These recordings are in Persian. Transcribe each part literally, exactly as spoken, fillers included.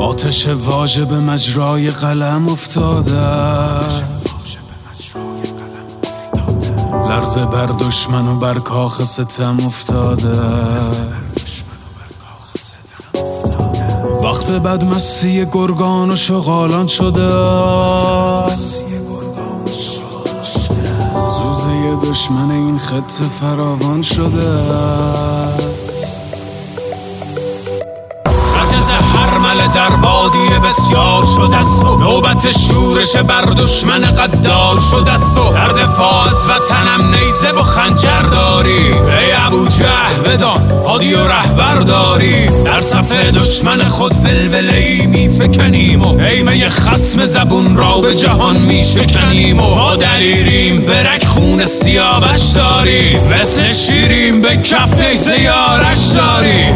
آتش واژه به مجرای قلم افتاده، لرزه بر دشمن و بر کاخ ستم افتاده. وقت بدمستی گرگان و شغالان شده، زوزه دشمن این خط فراوان شده. حرمل در بادی بسیار شده است و نوبت شورش بر دشمن قدار شده است و در دفاع از وطنم نیزه و خنجر داری. ای ابوجهل بدان هادی و رهبر داری، در صف دشمن خود ولوله‌ای میفکنیم و هیمه خصم زبون را به جهان میشکنیم و ما دلیریم برک خون سیاوش داری، مثل شیریم به کف نیزه یارش داری.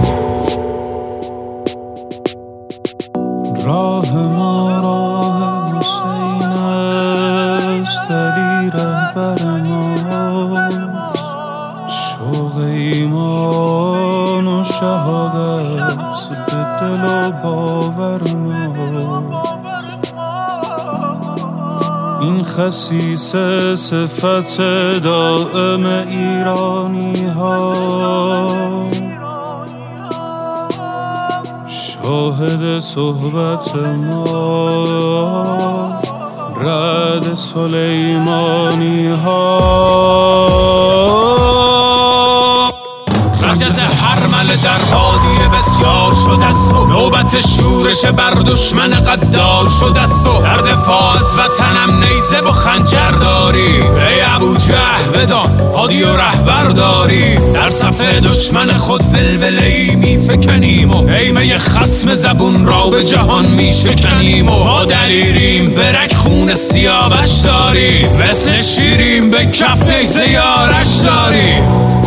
راه ما راه حسین است، علی رهبر ماست، شوق ایمان و شهادت به دل و باور ماست. این خسیسه صفت دائم ایرانی ها، شاهد صحبت ما رعد سلیمانی ها. رجز حرمل در بادی بسیار شده است و نوبت شورش بر دشمن قدار شده است و در دفاع از وطنم نیزه و خنجر داری. ای ابوجهل بدان هادی و رهبر داری، در صف دشمن خود ولوله‌ای میفکنیم و هیمه خصم زبون را به جهان میشکنیم و ما دلیریم برک خون سیاوش داری، مثل شیریم به کف نیزه یارش داری.